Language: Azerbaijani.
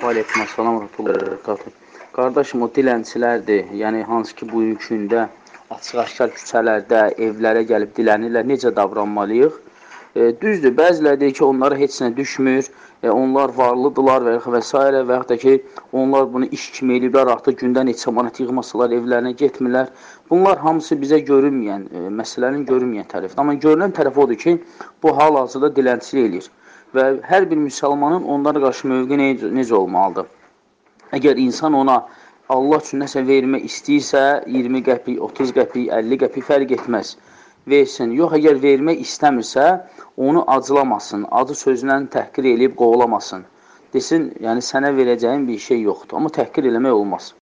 Aleykümselam və rəhmətullah. Qardaşım, o dilənçilərdir, yəni hansı ki, bu gündə açıq-aşkar küçələrdə, evlərə gəlib dilənirlər, necə davranmalıyıq? Düzdür, bəziləri deyir ki, onlara heç nə düşmür, onlar varlıdırlar və s. və yaxud da ki, onlar bunu iş kimi eləyiblər, artıq gündə neçə manat yığmasalar, evlərinə getmirlər. Bunlar hamısı bizə görünməyən, məsələnin görünməyən tərəfdir. Amma görünən tərəf odur ki, bu hal-hazırda dilənçilik eləyir. Və hər bir müsəlmanın onlara qarşı mövqe necə olmalıdır? Əgər insan ona Allah üçün nəsə vermək istəyirsə, 20 qəpik, 30 qəpik, 50 qəpik fərq etməz, versin. Yox, əgər vermək istəmirsə, onu acılamasın, adı sözlə təhqir eləyib qovulamasın. Desin, yəni sənə verəcəyim bir şey yoxdur, amma təhqir eləmək olmaz.